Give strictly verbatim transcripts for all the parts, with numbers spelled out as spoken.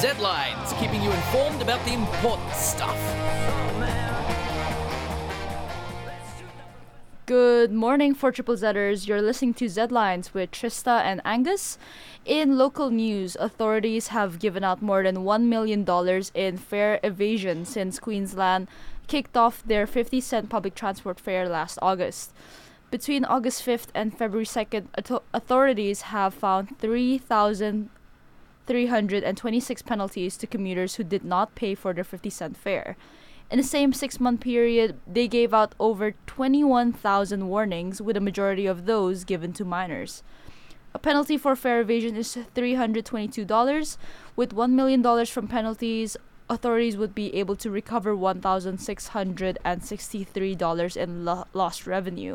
Z-Lines, keeping you informed about the important stuff. Good morning, four Triple Zers. You're listening to Z-Lines with Trista and Angus. In local news, authorities have given out more than one million dollars in fare evasion since Queensland kicked off their fifty cent public transport fare last August. Between August fifth and February second, auto- authorities have found three thousand three hundred twenty-six penalties to commuters who did not pay for their fifty cent fare. In the same six-month period, they gave out over twenty-one thousand warnings, with a majority of those given to minors. A penalty for fare evasion is three hundred twenty-two dollars. With one million dollars from penalties, authorities would be able to recover one thousand six hundred sixty-three dollars in lo- lost revenue,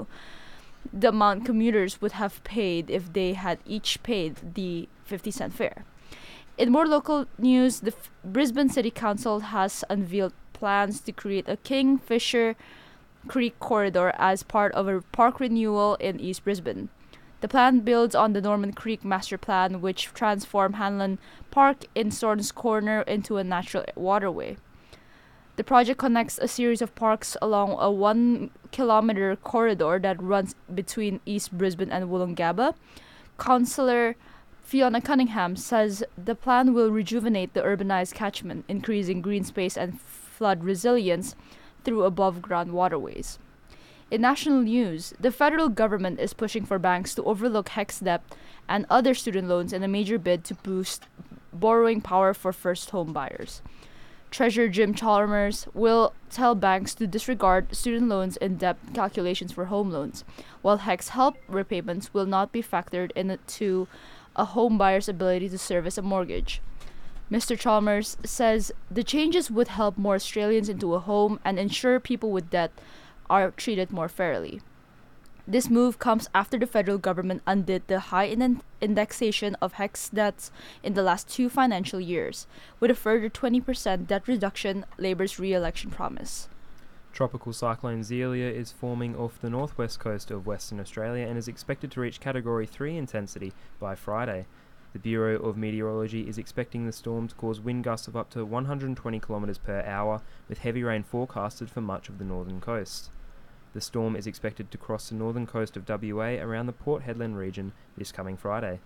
the amount commuters would have paid if they had each paid the fifty cent fare. In more local news, the F- Brisbane City Council has unveiled plans to create a Kingfisher Creek corridor as part of a park renewal in East Brisbane. The plan builds on the Norman Creek Master Plan, which transformed Hanlon Park in Sorns Corner into a natural waterway. The project connects a series of parks along a one-kilometer corridor that runs between East Brisbane and Woolloongabba. Councillor Fiona Cunningham says the plan will rejuvenate the urbanized catchment, increasing green space and flood resilience through above-ground waterways. In national news, the federal government is pushing for banks to overlook HECS debt and other student loans in a major bid to boost borrowing power for first home buyers. Treasurer Jim Chalmers will tell banks to disregard student loans in debt calculations for home loans, while HECS help repayments will not be factored into a home buyer's ability to service a mortgage. Mister Chalmers says the changes would help more Australians into a home and ensure people with debt are treated more fairly. This move comes after the federal government undid the high in- indexation of HECS debts in the last two financial years, with a further twenty percent debt reduction, Labor's re-election promise. Tropical cyclone Zelia is forming off the northwest coast of Western Australia and is expected to reach Category three intensity by Friday. The Bureau of Meteorology is expecting the storm to cause wind gusts of up to one hundred twenty kilometres per hour, with heavy rain forecasted for much of the northern coast. The storm is expected to cross the northern coast of W A around the Port Hedland region this coming Friday.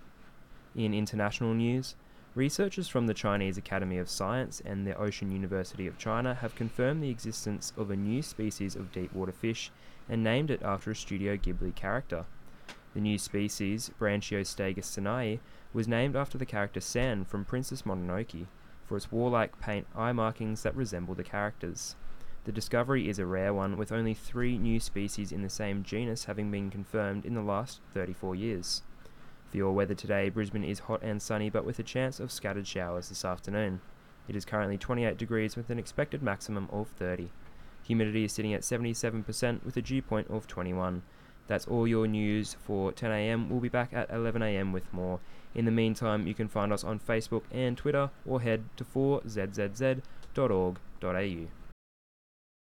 In international news, researchers from the Chinese Academy of Science and the Ocean University of China have confirmed the existence of a new species of deep-water fish and named it after a Studio Ghibli character. The new species, Branchiostegus sinai, was named after the character San from Princess Mononoke, for its warlike paint eye markings that resemble the characters. The discovery is a rare one, with only three new species in the same genus having been confirmed in the last thirty-four years. For your weather today, Brisbane is hot and sunny, but with a chance of scattered showers this afternoon. It is currently twenty-eight degrees with an expected maximum of thirty. Humidity is sitting at seventy-seven percent with a dew point of twenty-one. That's all your news for ten a.m. We'll be back at eleven a.m. with more. In the meantime, you can find us on Facebook and Twitter, or head to four z z z dot org dot a u.